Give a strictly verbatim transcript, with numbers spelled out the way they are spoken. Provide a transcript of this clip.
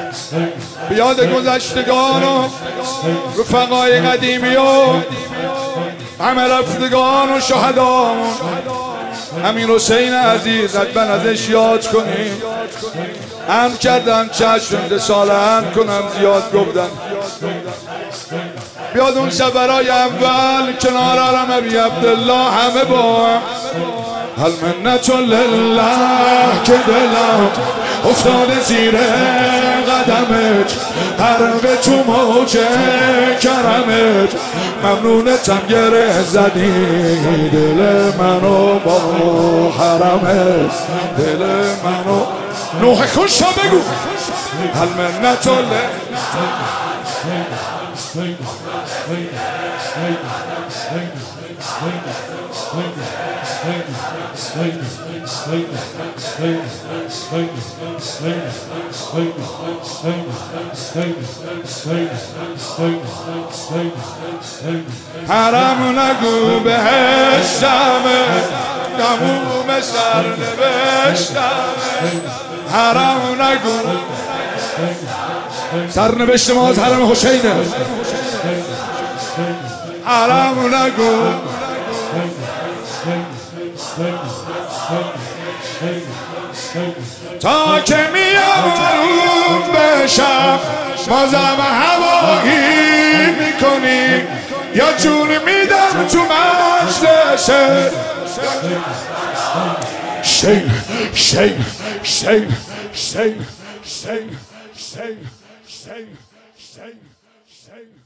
بیاد گذشتگان و رفقای قدیمی و همه رفتگان و شهدامون امیر حسین عزیز حتما ازش یاد کنیم. هم کردن چشم ده سال هم کنم زیاد گفتن. بیاد اون سفرهای اول کنار حرم ابی عبدالله همه با هم هل منت لله که دلم افتاده زیر قدمت حرم تو موج کرمت ممنونتم گره زدی دل منو با حرمت دل منو نوح خوش بگو هل منت لله حرم نگو بهشتمه تموم سرنوشتمه حرم نگو سرنوشت ما از حرم حسینه حرم نگو تا که میام بشم بازم هوایی میکنی یا جون میدم تو مجلسه شین شین شین شین شین شین شین شین شین